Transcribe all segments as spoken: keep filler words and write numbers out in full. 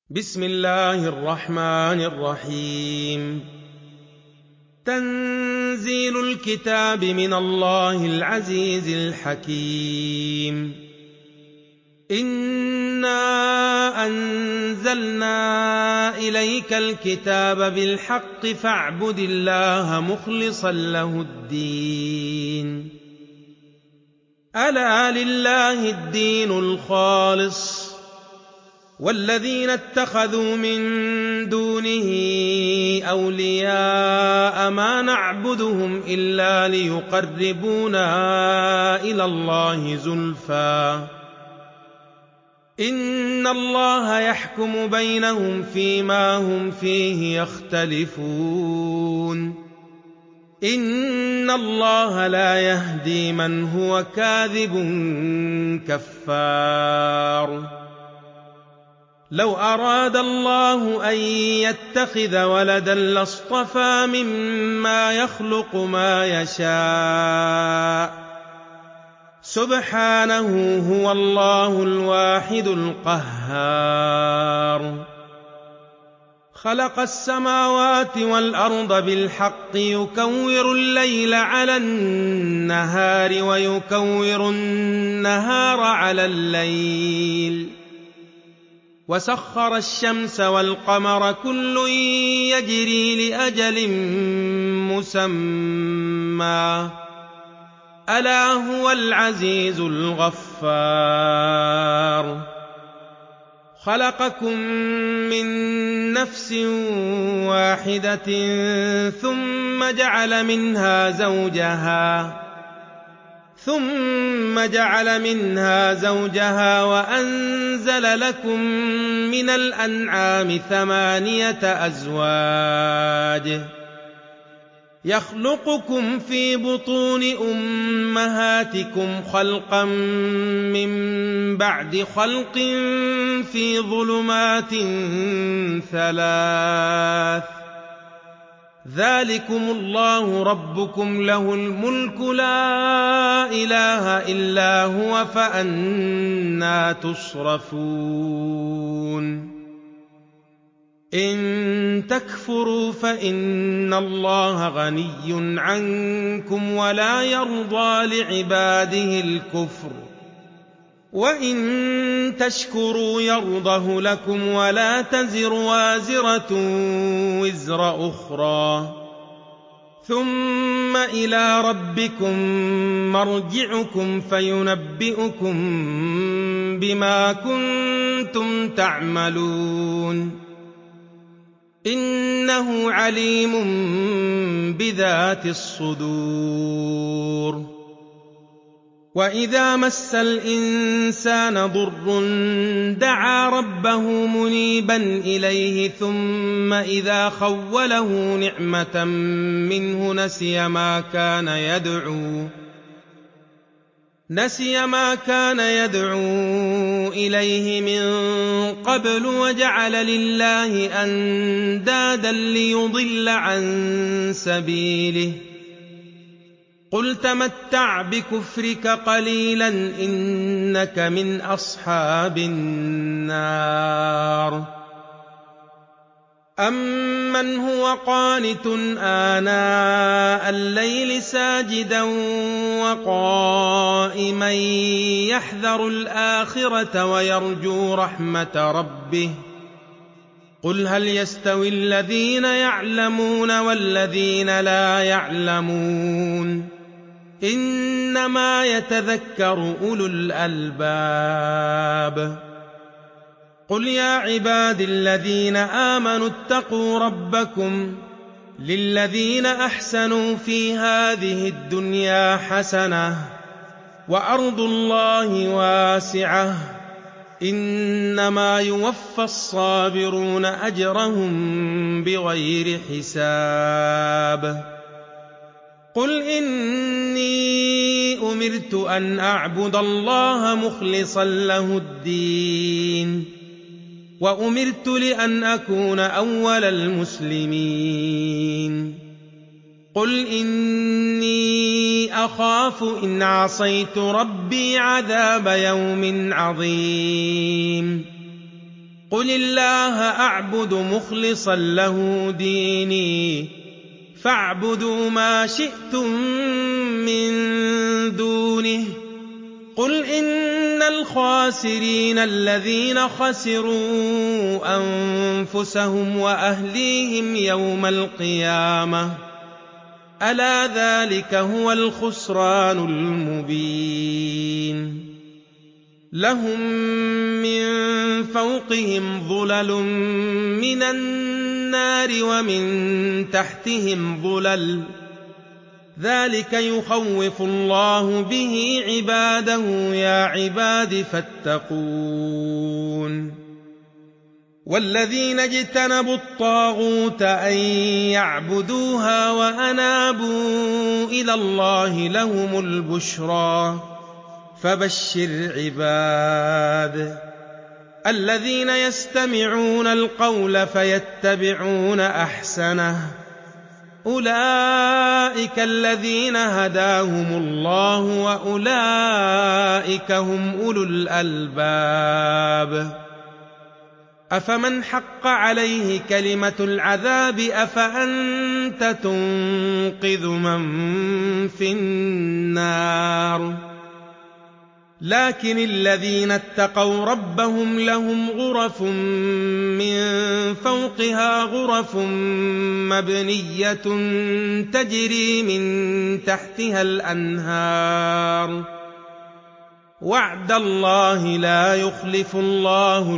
بسم الله الرحمن الرحيم تنزيل الكتاب من الله العزيز الحكيم إنا أنزلنا إليك الكتاب بالحق فاعبد الله مخلصا له الدين ألا لله الدين الخالص والذين اتخذوا من دونه أولياء ما نعبدهم إلا ليقربونا إلى الله زلفى إن الله يحكم بينهم فيما هم فيه يختلفون إن الله لا يهدي من هو كاذب كفار لو أراد الله أن يتخذ ولدا لاصطفى مما يخلق ما يشاء سبحانه هو الله الواحد القهار خلق السماوات والأرض بالحق يكور الليل على النهار ويكور النهار على الليل وسخر الشمس والقمر كل يجري لأجل مسمى ألا هو العزيز الغفار خلقكم من نفس واحدة ثم جعل منها زوجها ثم جعل منها زوجها وأنزل لكم من الأنعام ثمانية أزواج يخلقكم في بطون أمهاتكم خلقا من بعد خلق في ظلمات ثلاث ذلكم الله ربكم له الملك لا إله إلا هو فأنى تصرفون إن تكفروا فإن الله غني عنكم ولا يرضى لعباده الكفر وإن تشكروا يرضه لكم ولا تزر وازرة وزر أخرى ثم إلى ربكم مرجعكم فينبئكم بما كنتم تعملون إنه عليم بذات الصدور وإذا مس الإنسان ضر دعا ربه منيبا إليه ثم إذا خوله نعمة منه نسي ما كان يدعو نسي ما كان يدعو إليه من قبل وجعل لله أندادا ليضل عن سبيله قل تمتع بكفرك قليلا إنك من أصحاب النار أمن هو قانت آناء الليل ساجدا وقائما يحذر الآخرة ويرجو رحمة ربه قل هل يستوي الذين يعلمون والذين لا يعلمون إنما يتذكر أولو الألباب قل يا عبادي الذين آمنوا اتقوا ربكم للذين أحسنوا في هذه الدنيا حسنة وأرض الله واسعة إنما يوفى الصابرون أجرهم بغير حساب قل إني أمرت أن أعبد الله مخلصا له الدين وأمرت لأن أكون أول المسلمين قل إني أخاف إن عصيت ربي عذاب يوم عظيم قل الله أعبد مخلصا له ديني فاعبدوا ما شئتم من دونه قل إن الخاسرين الذين خسروا أنفسهم وأهليهم يوم القيامة ألا ذلك هو الخسران المبين لهم من فوقهم ظلل من النار ومن تحتهم ظلل ذلك يخوف الله به عباده يا عباد فاتقون والذين اجتنبوا الطاغوت أن يعبدوها وأنابوا إلى الله لهم البشرى فبشر عباد الذين يستمعون القول فيتبعون أحسنه أولئك الذين هداهم الله وأولئك هم أولو الألباب أفمن حق عليه كلمة العذاب أفأنت تنقذ من في النار لكن الذين اتقوا ربهم لهم غرف من فوقها غرف مبنية تجري من تحتها الأنهار وعد الله لا يخلف الله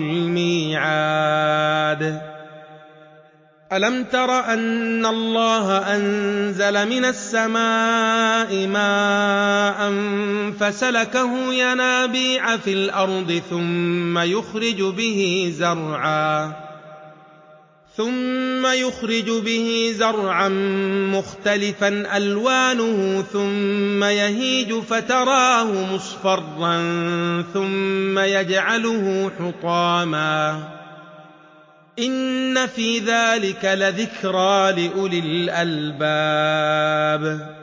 الميعاد ألم تر أن الله أنزل من السماء ماء فسلكه ينابيع في الأرض ثم يخرج به زرعا ثم يخرج به زرعا مختلفا ألوانه ثم يهيج فتراه مصفرا ثم يجعله حطاما إن في ذلك لذكرى لأولي الألباب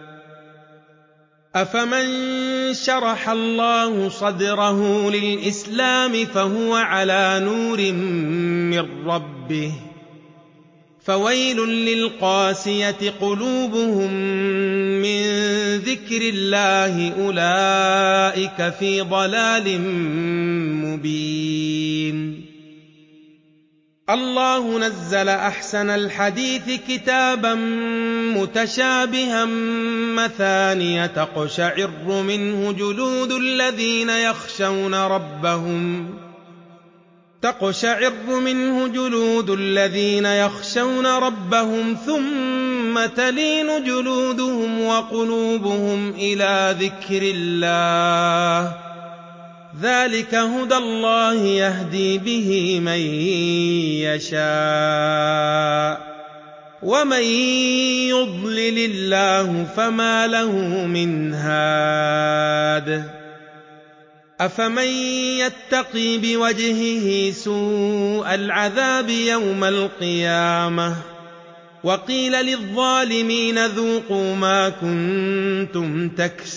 أفمن شرح الله صدره للإسلام فهو على نور من ربه فويل للقاسية قلوبهم من ذكر الله أولئك في ضلال مبين الله نزل أحسن الحديث كتابا متشابها مثانية تقشعر منه جلود الذين يخشون ربهم تقشعر منه جلود الذين يخشون ربهم ثم تلين جلودهم وقلوبهم إلى ذكر الله ذلك هدى الله يهدي به من يشاء ومن يضلل الله فما له من هاد أفمن يتقي بوجهه سوء العذاب يوم القيامة وقيل للظالمين ذوقوا ما كنتم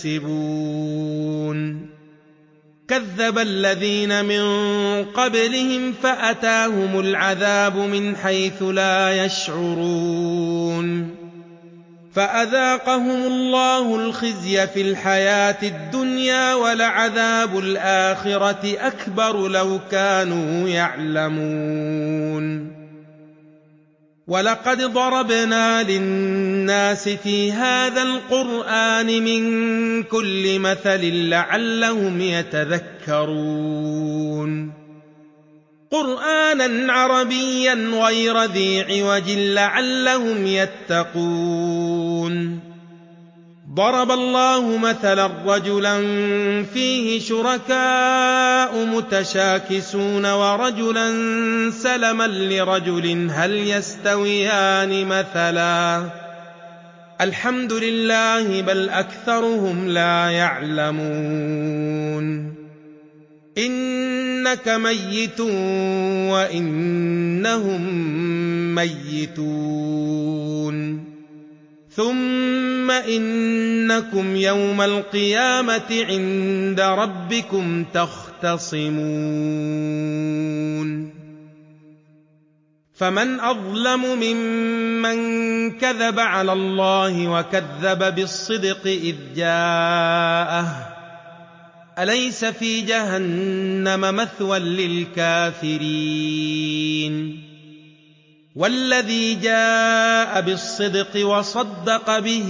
تكسبون كذب الذين من قبلهم فأتاهم العذاب من حيث لا يشعرون فأذاقهم الله الخزي في الحياة الدنيا ولعذاب الآخرة أكبر لو كانوا يعلمون ولقد ضربنا للناس في هذا القرآن من كل مثل لعلهم يتذكرون قرآنا عربيا غير ذي عوج لعلهم يتقون ضرب الله مثلا رجلا فيه شركاء متشاكسون ورجلا سلما لرجل هل يستويان مثلا الحمد لله بل أكثرهم لا يعلمون إنك ميت وإنهم ميتون ثم إنكم يوم القيامة عند ربكم تختصمون فمن أظلم ممن كذب على الله وكذب بالصدق إذ جاءه أليس في جهنم مثوى للكافرين والذي جاء بالصدق وصدق به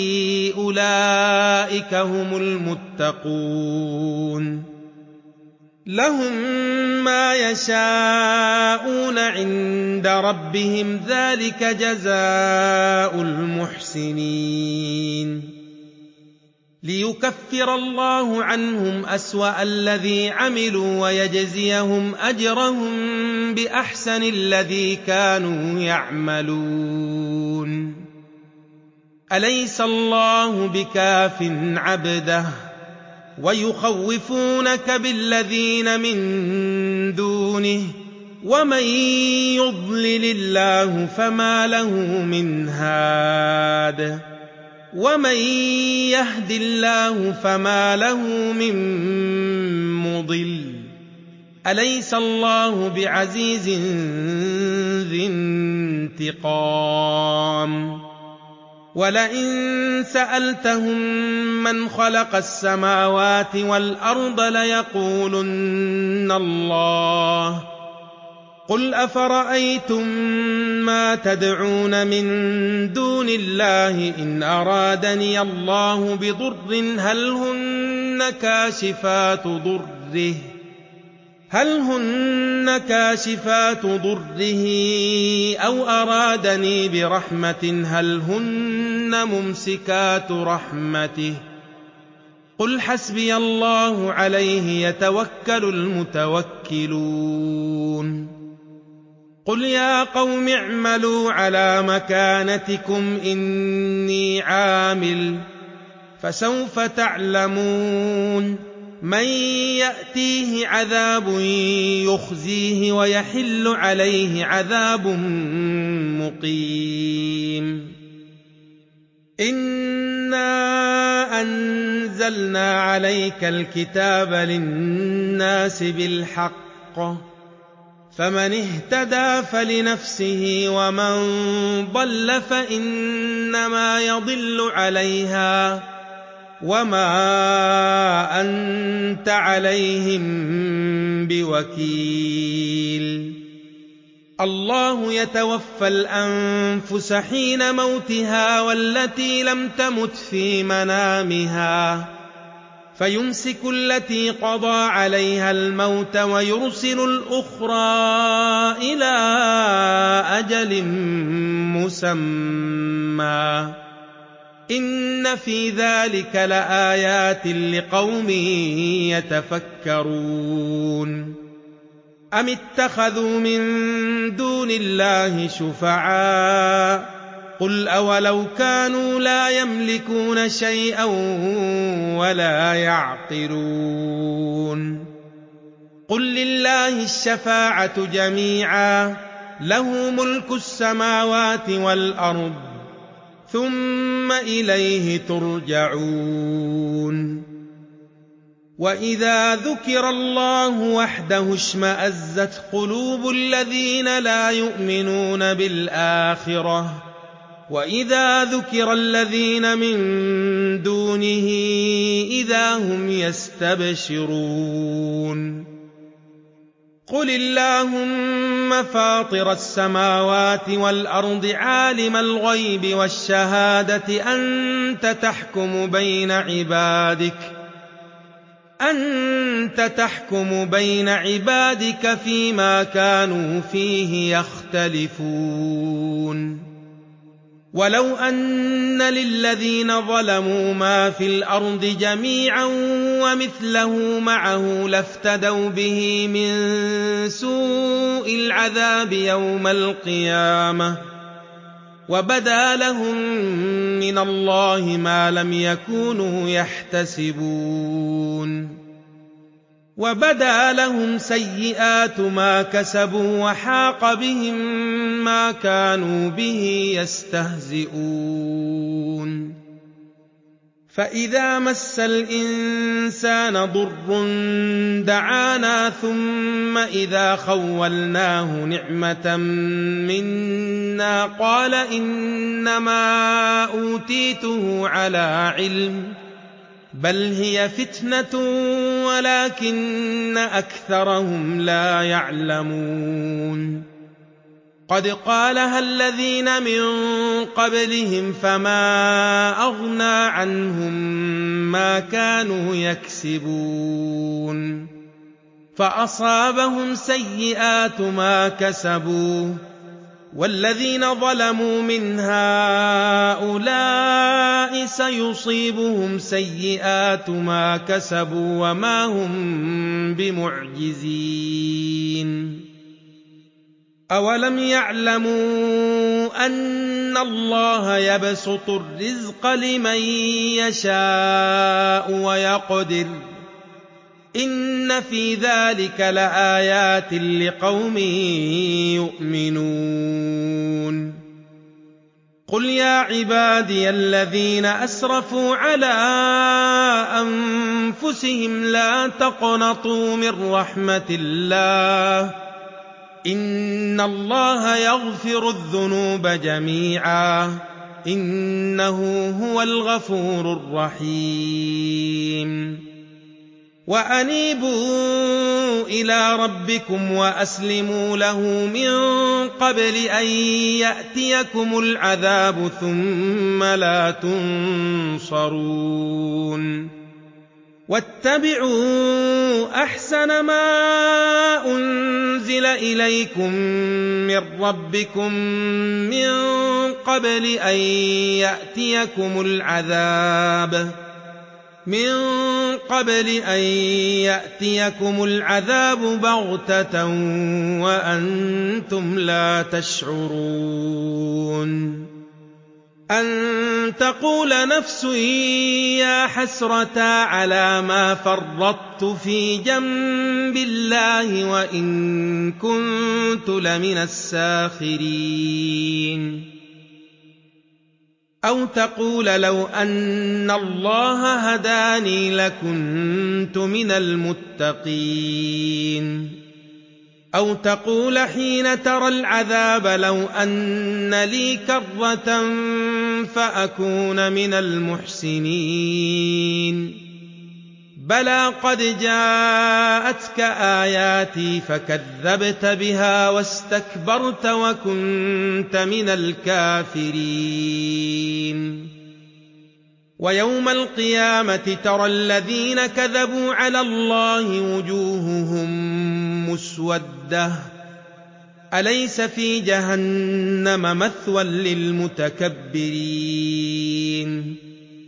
أولئك هم المتقون لهم ما يشاءون عند ربهم ذلك جزاء المحسنين ليكفر الله عنهم أسوأ الذي عملوا ويجزيهم أجرهم بأحسن الذي كانوا يعملون أليس الله بكاف عبده ويخوفونك بالذين من دونه ومن يضلل الله فما له من هاد ومن يهد الله فما له من مضل أليس الله بعزيز ذي انتقام ولئن سألتهم من خلق السماوات والأرض ليقولن الله قل أفرأيتم ما تدعون من دون الله إن أرادني الله بضر هل هن كاشفات ضره هل هن كاشفات ضره أو أرادني برحمة هل هن ممسكات رحمته قل حسبي الله عليه يتوكل المتوكلون قل يا قوم اعملوا على مكانتكم إني عامل فسوف تعلمون من يأتيه عذاب يخزيه ويحل عليه عذاب مقيم إنا أنزلنا عليك الكتاب للناس بالحق فمن اهتدى فلنفسه ومن ضل فإنما يضل عليها وما أنت عليهم بوكيل الله يتوفى الأنفس حين موتها والتي لم تمت في منامها فيمسك التي قضى عليها الموت ويرسل الأخرى إلى أجل مسمى إن في ذلك لآيات لقوم يتفكرون أم اتخذوا من دون الله شفعاء قل أولو كانوا لا يملكون شيئا ولا يعقلون قل لله الشفاعة جميعا له ملك السماوات والأرض ثم إليه ترجعون وإذا ذكر الله وحده اشمأزت قلوب الذين لا يؤمنون بالآخرة وإذا ذكر الذين من دونه إذا هم يستبشرون قل اللهم فاطر السماوات والأرض عالم الغيب والشهادة أنت تحكم بين عبادك أنت تحكم بين عبادك فيما كانوا فيه يختلفون ولو أن للذين ظلموا ما في الأرض جميعا ومثله معه لافتدوا به من سوء العذاب يوم القيامة وبدا لهم من الله ما لم يكونوا يحتسبون وبدا لهم سيئات ما كسبوا وحاق بهم ما كانوا به يستهزئون فإذا مس الإنسان ضر دعانا ثم إذا خولناه نعمة منا قال إنما أوتيته على علم بل هي فتنة ولكن أكثرهم لا يعلمون قد قالها الذين من قبلهم فما أغنى عنهم ما كانوا يكسبون فأصابهم سيئات ما كسبوا والذين ظلموا من هؤلاء سيصيبهم سيئات ما كسبوا وما هم بمعجزين أولم يعلموا أن الله يبسط الرزق لمن يشاء ويقدر إن في ذلك لآيات لقوم يؤمنون قل يا عبادي الذين أسرفوا على أنفسهم لا تقنطوا من رحمة الله إن الله يغفر الذنوب جميعا إنه هو الغفور الرحيم وأنيبوا إلى ربكم وأسلموا له من قبل أن يأتيكم العذاب ثم لا تنصرون واتبعوا أحسن ما أنزل إليكم من ربكم من قبل أن يأتيكم العذاب من قبل أن يأتيكم العذاب بغتة وأنتم لا تشعرون أن تقول نفس يا حسرة على ما فرطت في جنب الله وإن كنت لمن الساخرين أو تقول لو أن الله هداني لكنت من المتقين أو تقول حين ترى العذاب لو أن لي كرة فأكون من المحسنين بلى قد جاءتك آياتي فكذبت بها واستكبرت وكنت من الكافرين ويوم القيامة ترى الذين كذبوا على الله وجوههم مسودة أليس في جهنم مثوى للمتكبرين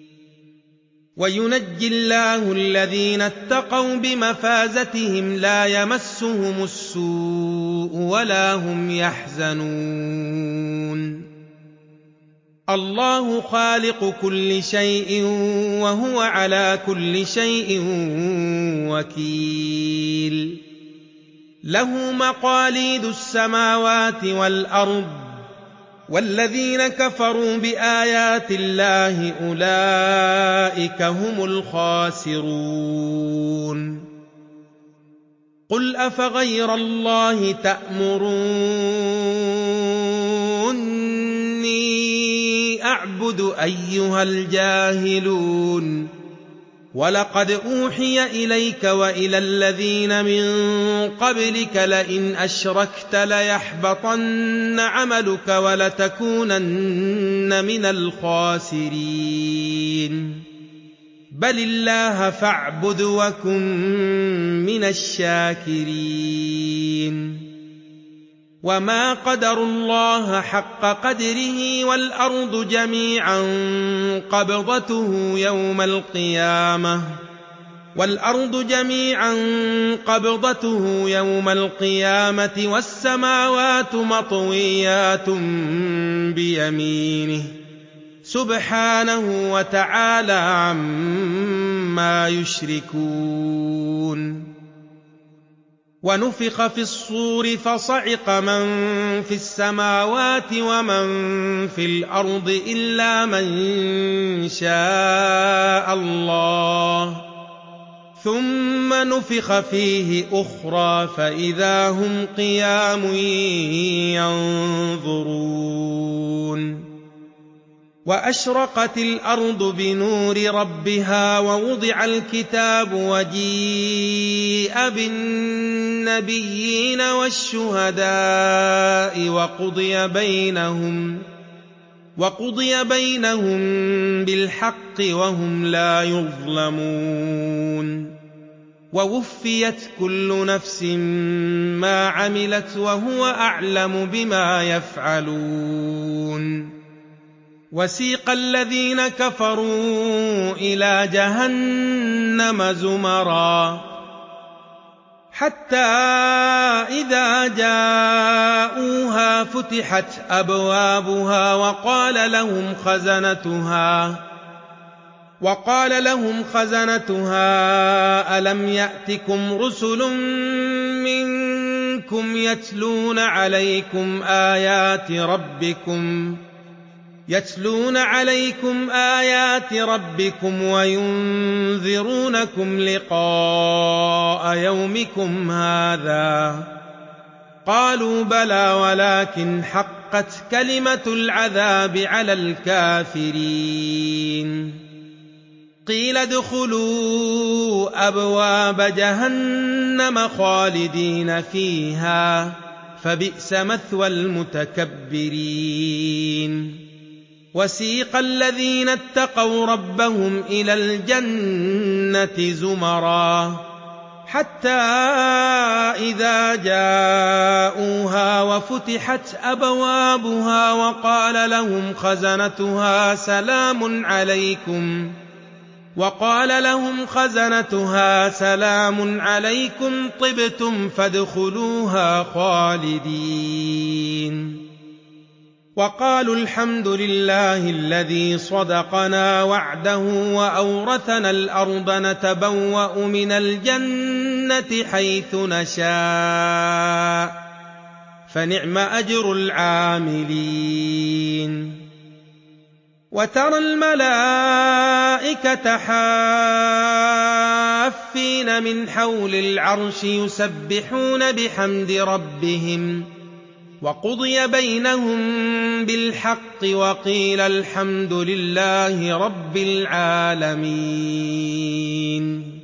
وينجي الله الذين اتقوا بمفازتهم لا يمسهم السوء ولا هم يحزنون الله خالق كل شيء وهو على كل شيء وكيل له مقاليد السماوات والأرض والذين كفروا بآيات الله أولئك هم الخاسرون قل أفغير الله تأمروني أعبد أيها الجاهلون ولقد أوحي إليك وإلى الذين من قبلك لئن أشركت ليحبطن عملك ولتكونن من الخاسرين بل الله فاعبد وكن من الشاكرين وما قدروا الله حق قدره والأرض جميعا قبضته يوم القيامة والأرض جميعا قبضته يوم القيامة والسماوات مطويات بيمينه سبحانه وتعالى عما يشركون وَنُفِخَ فِي الصُّورِ فَصَعِقَ مَن فِي السَّمَاوَاتِ وَمَن فِي الْأَرْضِ إِلَّا مَن شَاءَ اللَّهُ ثُمَّ نُفِخَ فِيهِ أُخْرَىٰ فَإِذَا هُمْ قِيَامٌ يَنظُرُونَ وَأَشْرَقَتِ الْأَرْضُ بِنُورِ رَبِّهَا وَوُضِعَ الْكِتَابُ وَجِيءَ بِالنَّبِيِّينَ وَالشُّهَدَاءِ وَقُضِيَ بَيْنَهُمْ وَقُضِيَ بَيْنَهُم بِالْحَقِّ وَهُمْ لَا يُظْلَمُونَ وَوُفِّيَتْ كُلُّ نَفْسٍ مَّا عَمِلَتْ وَهُوَ أَعْلَمُ بِمَا يَفْعَلُونَ وَسِيقَ الَّذِينَ كَفَرُوا إِلَىٰ جَهَنَّمَ زُمَرًا حَتَّىٰ إِذَا جَاءُوهَا فُتِحَتْ أَبْوَابُهَا وَقَالَ لَهُمْ خَزَنَتُهَا وقال لهم خزنتها ألم يأتكم رسل منكم يتلون عليكم آيات ربكم يتلون عليكم آيات ربكم وينذرونكم لقاء يومكم هذا قالوا بلى ولكن حقت كلمة العذاب على الكافرين قيل ادخلوا أبواب جهنم خالدين فيها فبئس مثوى المتكبرين وسيق الذين اتقوا ربهم إلى الجنة زمرا حتى إذا جاءوها وفتحت أبوابها وقال لهم خزنتها سلام عليكم وقال لهم خزنتها سلام عليكم طبتم فادخلوها خالدين وقالوا الحمد لله الذي صدقنا وعده وأورثنا الأرض نتبوأ من الجنة حيث نشاء فنعم أجر العاملين وترى الملائكة حافين من حول العرش يسبحون بحمد ربهم وقضي بينهم بالحق وقيل الحمد لله رب العالمين